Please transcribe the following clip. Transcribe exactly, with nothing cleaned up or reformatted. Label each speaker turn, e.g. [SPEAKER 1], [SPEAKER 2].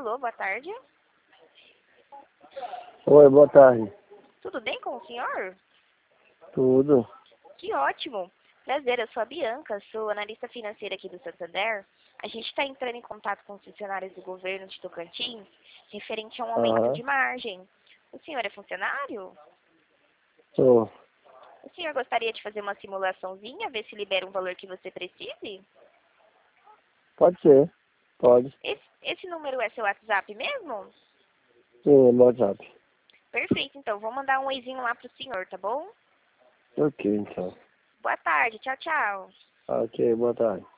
[SPEAKER 1] Alô, boa tarde.
[SPEAKER 2] Oi, boa tarde.
[SPEAKER 1] Tudo bem com o senhor?
[SPEAKER 2] Tudo?
[SPEAKER 1] Que ótimo. Prazer, eu sou a Bianca, sou analista financeira aqui do Santander. A gente está entrando em contato com os funcionários do governo de Tocantins, referente a um aumento
[SPEAKER 2] Aham.
[SPEAKER 1] de margem. O senhor é funcionário?
[SPEAKER 2] Tô.
[SPEAKER 1] O senhor gostaria de fazer uma simulaçãozinha, ver se libera um valor que você precise?
[SPEAKER 2] Pode ser. Pode.
[SPEAKER 1] Esse, esse número é seu WhatsApp mesmo?
[SPEAKER 2] Sim, no WhatsApp.
[SPEAKER 1] Perfeito, então. Vou mandar um oizinho lá pro senhor, tá bom?
[SPEAKER 2] Ok, então.
[SPEAKER 1] Boa tarde. Tchau, tchau.
[SPEAKER 2] Ok, boa tarde.